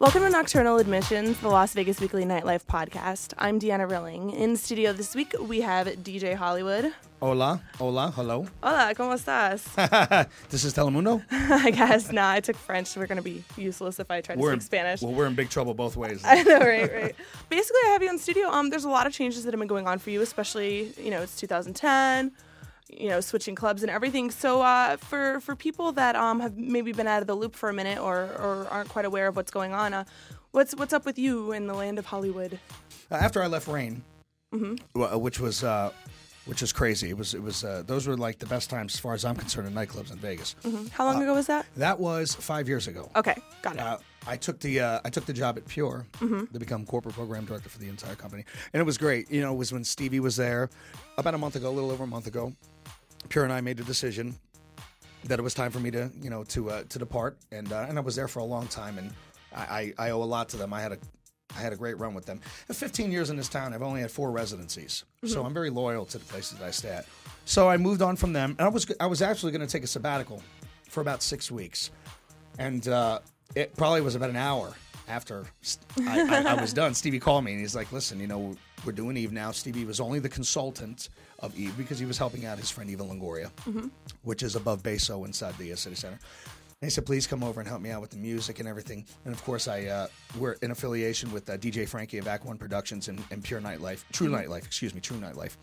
Welcome to Nocturnal Admissions, the Las Vegas Weekly Nightlife podcast. I'm Deanna Rilling. In studio this week, we have DJ Hollywood. Hola, hello. Hola, ¿cómo estás? This is Telemundo? I guess not. I took French, so we're going to be useless if I try to speak Spanish. Well, we're in big trouble both ways. I know, right. Basically, I have you in studio. There's a lot of changes that have been going on for you, especially, it's 2010. Switching clubs and everything. So for people that have maybe been out of the loop for a minute or aren't quite aware of what's going on, what's up with you in the land of Hollywood? After I left Reign, which is crazy. It was those were like the best times as far as I'm concerned in nightclubs in Vegas. Mm-hmm. How long ago was that? That was 5 years ago. Okay, got it. I took the job at Pure to become corporate program director for the entire company, and it was great. It was when Stevie was there about a little over a month ago. Pure and I made the decision that it was time for me to depart, and I was there for a long time, and I owe a lot to them. I had a great run with them. In 15 years in this town, I've only had 4 residencies, so I'm very loyal to the places that I stay at. So I moved on from them, and I was actually going to take a sabbatical for about 6 weeks, and it probably was about an hour after I was done. Stevie called me, and he's like, "Listen, we're doing Eve now." Stevie was only the consultant of Eve because he was helping out his friend Eva Longoria, which is above Beso inside the City Center. And he said, "Please come over and help me out with the music and everything." And of course, we're in affiliation with DJ Frankie of Act One Productions and Pure Nightlife, True Nightlife,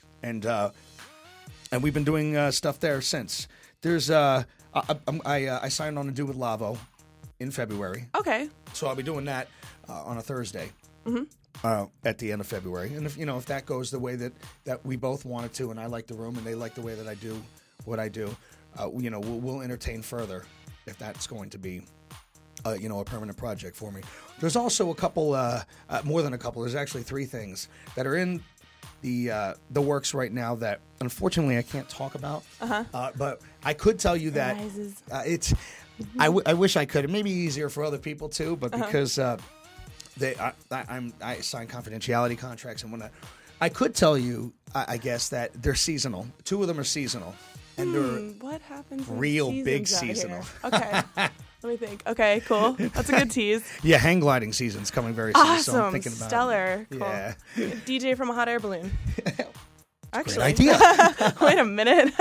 and we've been doing stuff there since. There's I signed on to do with Lavo in February. Okay. So I'll be doing that on a Thursday. At the end of February, and if that goes the way that we both want it to, and I like the room and they like the way that I do what I do, we'll entertain further if that's going to be a permanent project for me. There's also a couple, more than a couple. There's actually 3 things that are in the works right now that unfortunately I can't talk about. But I could tell you that it's. I wish I could. It may be easier for other people too, but because. I signed confidentiality contracts and whatnot. I could tell you, I guess, that they're seasonal. 2 of them are seasonal, and they're what happens? Real big seasonal. Okay, let me think. Okay, cool. That's a good tease. Yeah, hang gliding season's coming very soon. Awesome, so I'm thinking about stellar. It. Cool. Yeah, DJ from a hot air balloon. Actually, great idea. Wait a minute.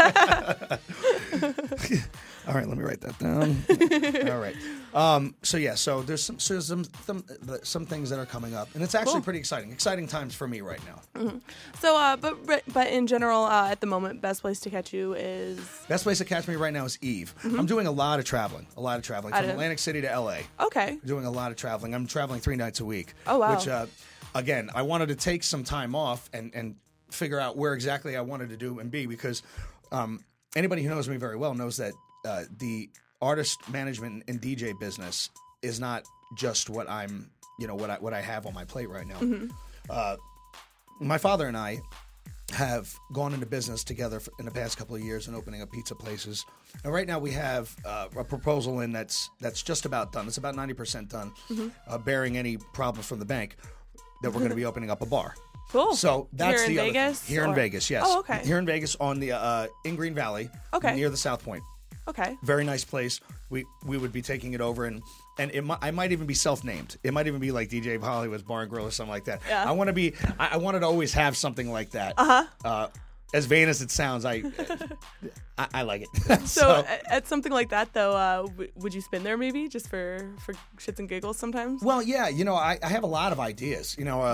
All right, let me write that down. All right. So there's some things that are coming up, and it's actually pretty exciting. Exciting times for me right now. So, but in general, at the moment, best place to catch you is. Best place to catch me right now is Eve. I'm doing a lot of traveling from Atlantic City to LA. Okay. Doing a lot of traveling. I'm traveling 3 nights a week. Oh wow. Which, again, I wanted to take some time off and figure out where exactly I wanted to do and be because anybody who knows me very well knows that. The artist management and DJ business is not just what I'm, what I have on my plate right now. My father and I have gone into business together in the past couple of years and opening up pizza places. And right now we have a proposal in that's just about done. It's about 90% done, bearing any problems from the bank, that we're going to be opening up a bar. Cool. So that's here in the Vegas? Here in Vegas, yes. Oh, okay. Here in Vegas on the in Green Valley, near the South Point. Okay. Very nice place. We would be taking it over, and I might even be self-named. It might even be like DJ Hollywood's Bar and Grill or something like that. Yeah. I wanted to always have something like that. As vain as it sounds, I like it. So at something like that, though, would you spin there maybe just for shits and giggles sometimes? Well, yeah. I have a lot of ideas.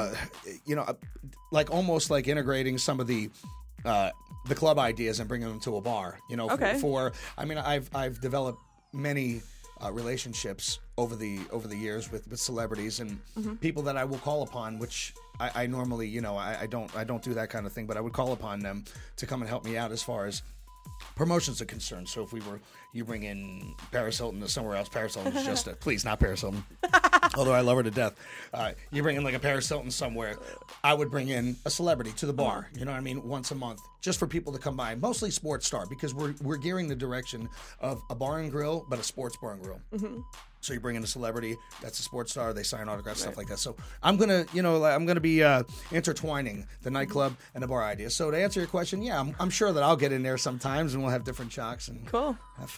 Like almost like integrating some of the club ideas and bringing them to a bar. I've developed many relationships over the years with celebrities and people that I will call upon, which I normally, I don't do that kind of thing, but I would call upon them to come and help me out as far as promotions are concerned. So if you bring in Paris Hilton or somewhere else, Paris Hilton is just please, not Paris Hilton. Although I love her to death. You bring in like a Paris Hilton somewhere, I would bring in a celebrity to the bar, once a month, just for people to come by, mostly sports star, because we're gearing the direction of a bar and grill, but a sports bar and grill. So you bring in a celebrity, that's a sports star, they sign autographs, stuff like that. So I'm gonna be intertwining the nightclub and the bar idea. So to answer your question, yeah, I'm sure that I'll get in there sometimes and we'll have different shocks and cool. Have fun.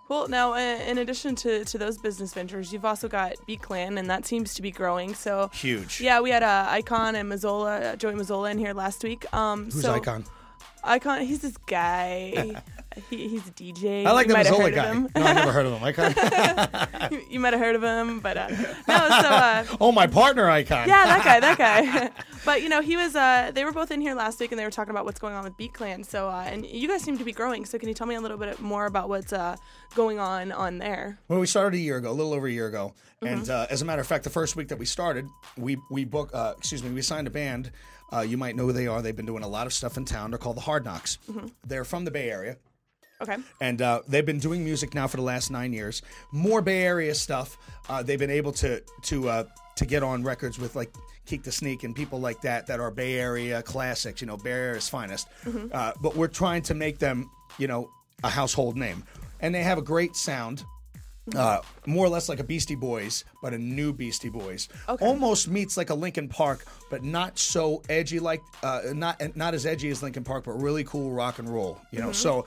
Cool. Now, in addition to those business ventures, you've also got Beat Clan, and that seems to be growing. So Huge. Yeah, we had Icon and Mazzola, Joey Mazzola in here last week. Who's Icon? Icon, he's this guy. He's a DJ. I like the Mazzola guy. No, I never heard of him. Icon. You might have heard of him, but no. So oh, my partner, Icon. yeah, that guy. But he was. They were both in here last week, and they were talking about what's going on with Beat Clan. So and you guys seem to be growing. So can you tell me a little bit more about what's going on there? Well, we started a little over a year ago, and as a matter of fact, the first week that we started, we signed a band. You might know who they are. They've been doing a lot of stuff in town. They're called the Hard Knocks. They're from the Bay Area. Okay. And they've been doing music now for the last 9 years. More Bay Area stuff. They've been able to get on records with like Keek the Sneak and people like that are Bay Area classics. Bay Area's finest. But we're trying to make them, a household name, and they have a great sound. More or less like a Beastie Boys, but a new Beastie Boys. Okay. Almost meets like a Linkin Park, but not so edgy like not as edgy as Linkin Park, but really cool rock and roll. So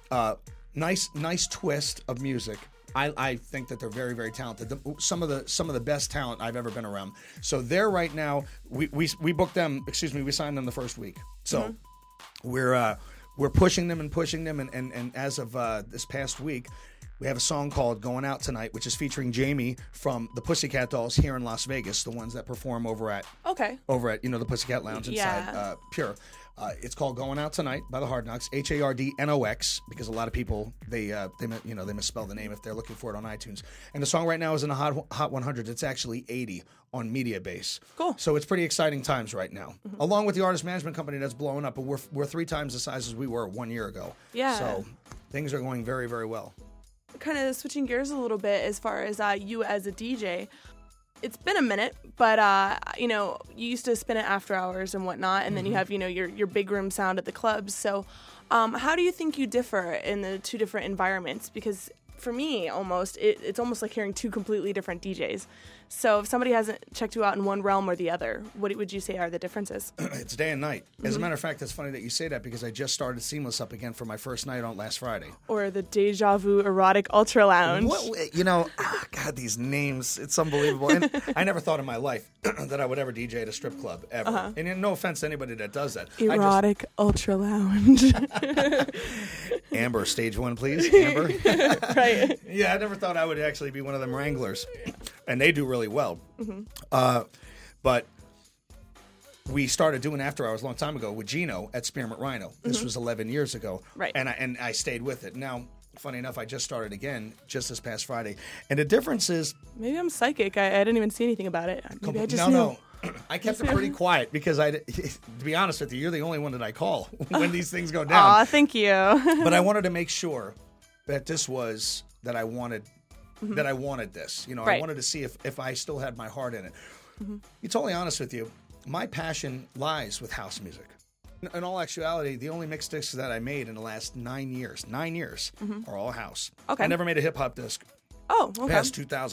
nice twist of music. I think that they're very, very talented. Some of the best talent I've ever been around. So they're right now. We booked them. We signed them the first week. So we're pushing them, and as of this past week. We have a song called Going Out Tonight, which is featuring Jamie from the Pussycat Dolls here in Las Vegas, the ones that perform over at the Pussycat Lounge inside Pure. It's called Going Out Tonight by the Hard Knocks, HARDNOX, because a lot of people they misspell the name if they're looking for it on iTunes. And the song right now is in the Hot 100. It's actually 80 on Mediabase. Cool. So it's pretty exciting times right now. Along with the artist management company that's blowing up, but we're 3 times the size as we were 1 year ago. Yeah. So things are going very, very well. Kind of switching gears a little bit as far as you as a DJ. It's been a minute, but you used to spin it after hours and whatnot, and then you have your big room sound at the clubs. So how do you think you differ in the two different environments? Because for me, it's almost like hearing two completely different DJs. So if somebody hasn't checked you out in one realm or the other, what would you say are the differences? It's day and night. As a matter of fact, it's funny that you say that because I just started Seamless up again for my first night on last Friday. Or the Deja Vu Erotic Ultra Lounge. God, these names, it's unbelievable. And I never thought in my life that I would ever DJ at a strip club, ever. And no offense to anybody that does that. Erotic Ultra Lounge. Amber, stage 1, please. Amber. Right. Yeah, I never thought I would actually be one of them wranglers. And they do really well. But we started doing after hours a long time ago with Gino at Spearmint Rhino. This was 11 years ago. Right. And I stayed with it. Now, funny enough, I just started again just this past Friday. And the difference is... Maybe I'm psychic. I didn't even see anything about it. Maybe I just knew. No. I kept it pretty quiet because to be honest with you, you're the only one that I call when these things go down. Aw, thank you. But I wanted to make sure that this was that I wanted this. Right. I wanted to see if I still had my heart in it. Be totally honest with you, my passion lies with house music. In all actuality, the only mix discs that I made in the last 9 years, are all house. Okay. I never made a hip-hop disc. Oh, okay. Past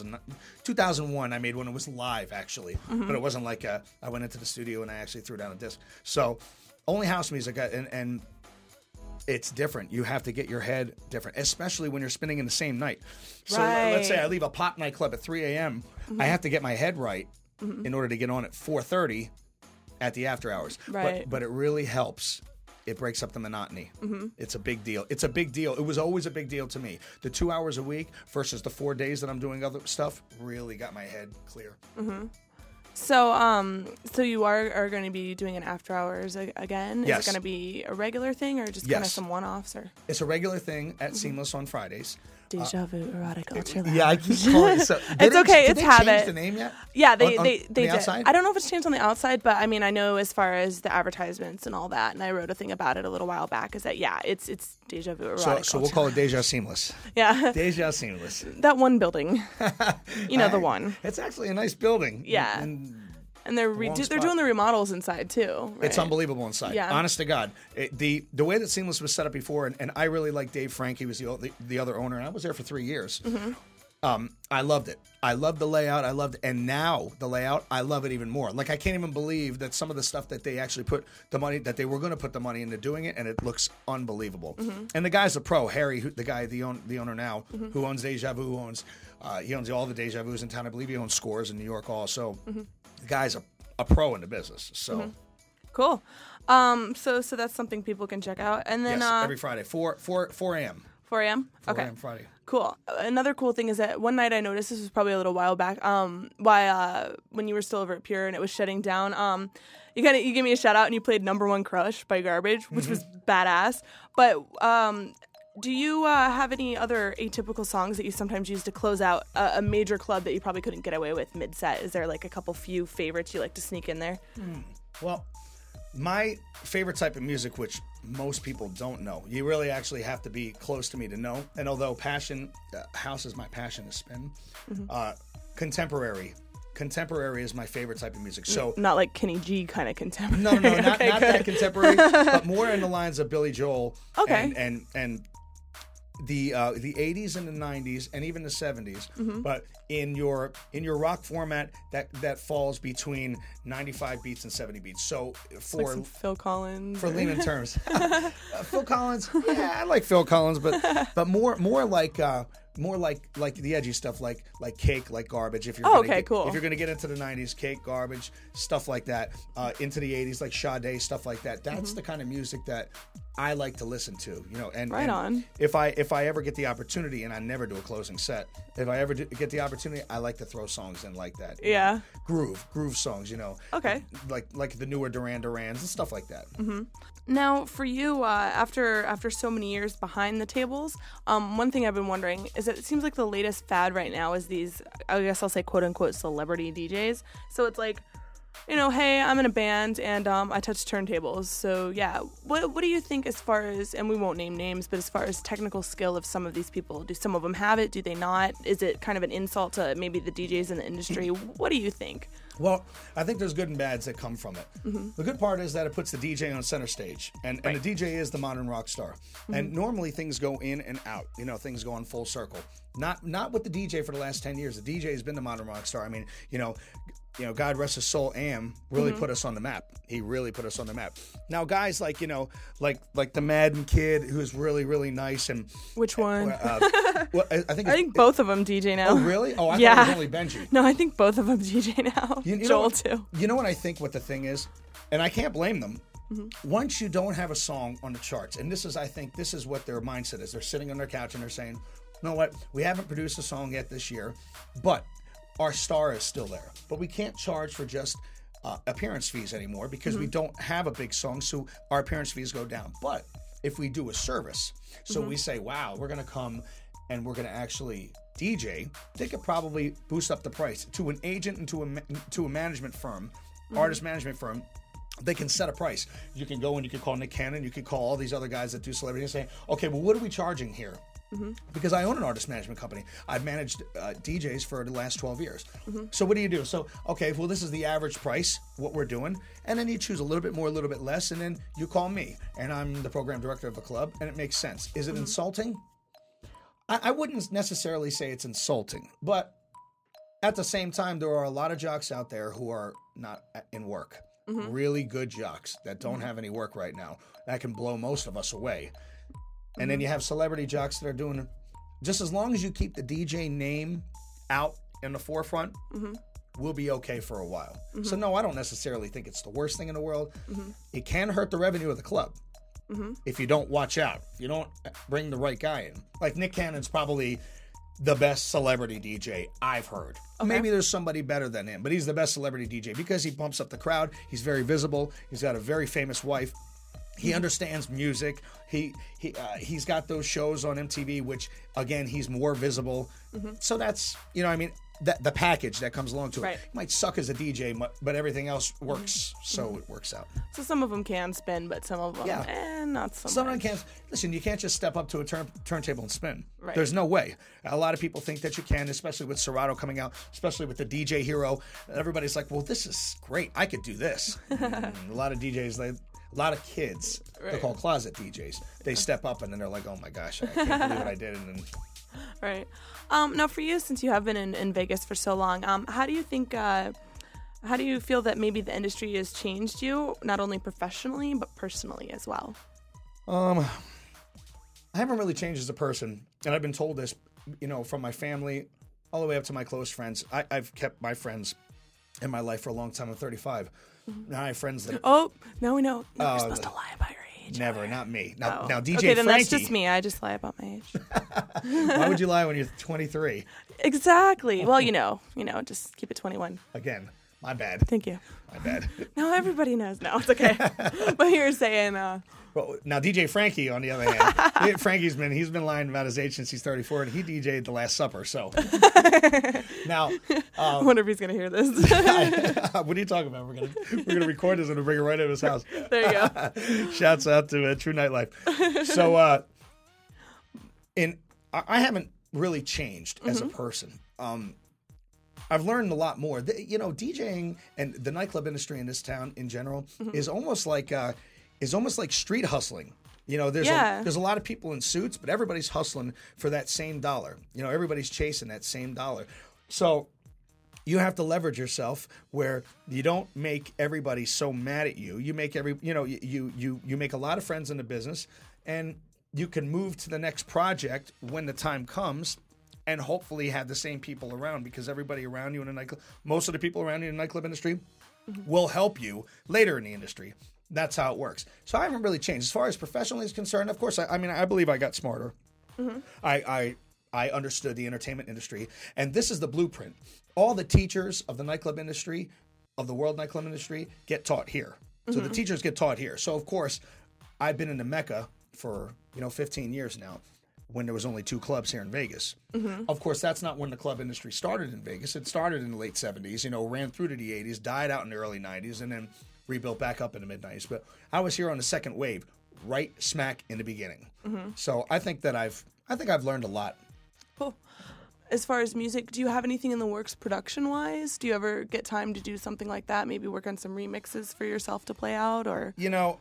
2001, I made one. It was live, actually. But it wasn't like I went into the studio and I actually threw down a disc. So only house music, and it's different. You have to get your head different, especially when you're spinning in the same night. So let's say I leave a pop nightclub at 3 a.m. I have to get my head right in order to get on at 4:30 at the after hours. Right. But it really helps. It breaks up the monotony. It's a big deal. It's a big deal. It was always a big deal to me. The 2 hours a week versus the 4 days that I'm doing other stuff really got my head clear. So, so you are going to be doing an after hours again? Yes. Is it going to be a regular thing or just kind of some one-offs? Or It's a regular thing at Seamless on Fridays. Deja Vu Erotic Ultra Lounge. Yeah, I keep calling it. So, it's okay. It's habit. Did they change the name yet? Yeah, they the did. outside? I don't know if it's changed on the outside, but I mean, I know as far as the advertisements and all that, and I wrote a thing about it a little while back, is that, it's Deja Vu Erotic So we'll call it Deja Seamless. Yeah. Deja Seamless. That one building. The one. It's actually a nice building. Yeah. And they're doing the remodels inside too. Right? It's unbelievable inside. Yeah. Honest to God, the way that Seamless was set up before, and I really like Dave Frank. He was the other owner, and I was there for 3 years. I loved it. I loved the layout. And now the layout, I love it even more. Like, I can't even believe that some of the stuff that they actually put the money, that they were going to put the money into doing it, and it looks unbelievable. And the guy's a pro. Harry, the owner now, who owns Deja Vu, he owns all the Deja Vus in town. I believe he owns Scores in New York also. The guy's a pro in the business. So cool. So that's something people can check out. And then yes, every Friday, 4 a.m. 4 a.m. 4 a.m. Friday. Cool. Another cool thing is that one night I noticed, this was probably a little while back, when you were still over at Pure and it was shutting down, you gave me a shout out and you played Number One Crush by Garbage, which was badass. But do you have any other atypical songs that you sometimes use to close out a major club that you probably couldn't get away with mid-set? Is there like a couple few favorites you like to sneak in there? Well, my favorite type of music, which most people don't know, you really actually have to be close to me to know. And although house is my passion to spin, contemporary is my favorite type of music. So not like Kenny G kind of contemporary. No, not that contemporary, but more in the lines of Billy Joel. Okay. And the 80s and the 90s and even the 70s, but in your rock format that falls between 95 beats and 70 beats. So for like some Phil Collins, for layman terms, Phil Collins, yeah, I like Phil Collins, but more like the edgy stuff, like Cake, like Garbage. If you're cool. If you're gonna get into the 90s, Cake, Garbage, stuff like that, into the 80s, like Sade, stuff like that. That's the kind of music that I like to listen to, and right on. If I ever get the opportunity, and I never do a closing set, if I ever get the opportunity, I like to throw songs in like that. Yeah. Groove songs, Okay. Like the newer Duran Durans and stuff like that. Now, for you, after so many years behind the tables, one thing I've been wondering is that it seems like the latest fad right now is these, I guess I'll say quote unquote celebrity DJs. So it's like, hey, I'm in a band and I touch turntables. So yeah, what do you think as far as, and we won't name names, but as far as technical skill of some of these people, do some of them have it? Do they not? Is it kind of an insult to maybe the DJs in the industry? What do you think? Well, I think there's good and bads that come from it. The good part is that it puts the DJ on center stage, and the DJ is the modern rock star. And normally things go in and out. Things go in full circle. Not with the DJ for the last 10 years. The DJ has been the modern rock star. I mean, God rest his soul, Am really put us on the map. He really put us on the map. Now, guys like the Madden Kid, who's really, really nice. And which one? Well, I think both of them DJ now. Oh, really? Oh, I thought it was only Benji. No, I think both of them DJ now. Joel too. You know what I think what the thing is? And I can't blame them. Once you don't have a song on the charts, and I think this is what their mindset is. They're sitting on their couch and they're saying, you know what? We haven't produced a song yet this year, but our star is still there. But we can't charge for just appearance fees anymore because we don't have a big song, so our appearance fees go down. But if we do a service, so we say, wow, we're going to come and we're going to actually DJ, they could probably boost up the price. To an agent and to a management firm, artist management firm, they can set a price. You can go and you can call Nick Cannon, you can call all these other guys that do celebrity and say, okay, well, what are we charging here? Because I own an artist management company. I've managed DJs for the last 12 years. So what do you do? So, okay, well, this is the average price, what we're doing. And then you choose a little bit more, a little bit less, and then you call me. And I'm the program director of the club, and it makes sense. Is it insulting? I wouldn't necessarily say it's insulting. But at the same time, there are a lot of jocks out there who are not in work. Really good jocks that don't have any work right now. That can blow most of us away. And then you have celebrity jocks that are doing, just as long as you keep the DJ name out in the forefront, we'll be okay for a while. So no, I don't necessarily think it's the worst thing in the world. It can hurt the revenue of the club if you don't watch out, if you don't bring the right guy in. Like Nick Cannon's probably the best celebrity DJ I've heard. Okay. Maybe there's somebody better than him, but he's the best celebrity DJ because he pumps up the crowd. He's very visible. He's got a very famous wife. He understands music. He's got those shows on MTV, which again he's more visible. So that's the package that comes along to it. He might suck as a DJ, but everything else works, so it works out. So some of them can spin, but some of them, not so much. Some of them can't. Listen, you can't just step up to a turntable and spin. Right. There's no way. A lot of people think that you can, especially with Serato coming out, especially with the DJ Hero. Everybody's like, well, this is great. I could do this. A lot of DJs, a lot of kids, they're called closet DJs. They step up and then they're like, oh my gosh, I can't believe what I did. And then Right. Now, for you, since you have been in Vegas for so long, how do you think? How do you feel that maybe the industry has changed you, not only professionally but personally as well? I haven't really changed as a person, and I've been told this, from my family all the way up to my close friends. I've kept my friends in my life for a long time. I'm 35. Now I have friends that. Oh, now we know. No, you're supposed to lie about your age. Never, not me. Now, DJ Okay, then Frankie. that's just me. I just lie about my age. Why would you lie when you're 23? Exactly. Well, just keep it 21. Again, my bad. Thank you. My bad. No, everybody knows now. It's okay. But you're saying... Well, now DJ Frankie, on the other hand, he's been lying about his age since he's 34, and he DJ'd the Last Supper. So now, I wonder if he's gonna hear this. What are you talking about? We're gonna record this and we'll bring it right into his house. There you go. Shouts out to True Nightlife. So, I haven't really changed as a person. I've learned a lot more. DJing and the nightclub industry in this town in general is almost like street hustling. There's a lot of people in suits, but everybody's hustling for that same dollar. Everybody's chasing that same dollar. So you have to leverage yourself where you don't make everybody so mad at you. You make you make a lot of friends in the business, and you can move to the next project when the time comes, and hopefully have the same people around, because everybody around you in a nightclub, most of the people around you in the nightclub industry will help you later in the industry. That's how it works. So I haven't really changed. As far as professionally is concerned, of course, I believe I got smarter. I understood the entertainment industry, and this is the blueprint. All the teachers of the nightclub industry, of the world nightclub industry, get taught here. So the teachers get taught here. So, of course, I've been in the Mecca for 15 years now, when there was only 2 clubs here in Vegas. Of course, that's not when the club industry started in Vegas. It started in the late 70s, ran through to the 80s, died out in the early 90s, and then rebuilt back up in the mid-90s. But I was here on the second wave, right smack in the beginning. So I think I've learned a lot. Cool. As far as music, do you have anything in the works production-wise? Do you ever get time to do something like that? Maybe work on some remixes for yourself to play out? Or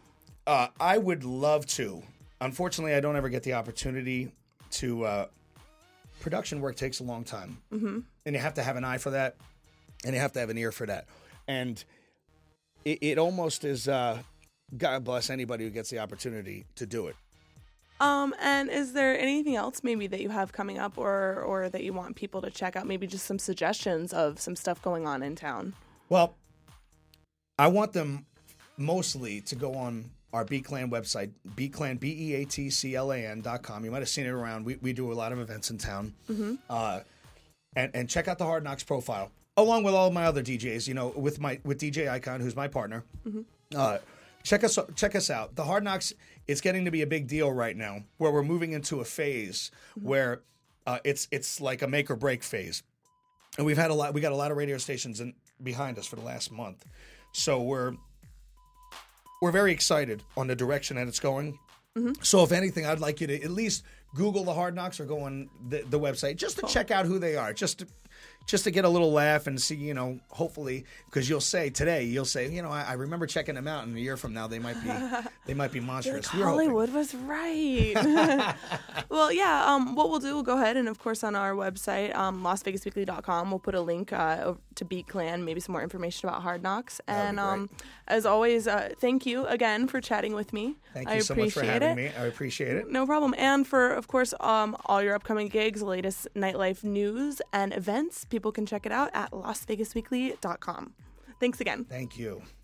I would love to. Unfortunately, I don't ever get the opportunity to. Production work takes a long time, and you have to have an eye for that, and you have to have an ear for that, and it almost is. God bless anybody who gets the opportunity to do it. And is there anything else maybe that you have coming up, or that you want people to check out? Maybe just some suggestions of some stuff going on in town. Well, I want them mostly to go on our BeatClan website, BeatClan, BeatClan.com. You might have seen it around. We do a lot of events in town. And check out the Hard Knocks profile, along with all of my other DJs, with DJ Icon, who's my partner. Check us out. The Hard Knocks, it's getting to be a big deal right now, where we're moving into a phase where it's like a make or break phase. And we got a lot of radio stations behind us for the last month. So we're very excited on the direction that it's going. So if anything, I'd like you to at least Google the Hard Knocks or go on the website just to check out who they are, just to get a little laugh and see, hopefully, because you'll say, I remember checking them out, and a year from now they might be monstrous. Like, Hollywood was right. Well, yeah. What we'll do, we'll go ahead and, of course, on our website, LasVegasWeekly.com, we'll put a link to BeatClan, maybe some more information about Hard Knocks. And as always, thank you again for chatting with me. Thank you so much for having me. I appreciate it. No problem. And for, of course, all your upcoming gigs, the latest nightlife news and events, people can check it out at LasVegasWeekly.com. Thanks again. Thank you.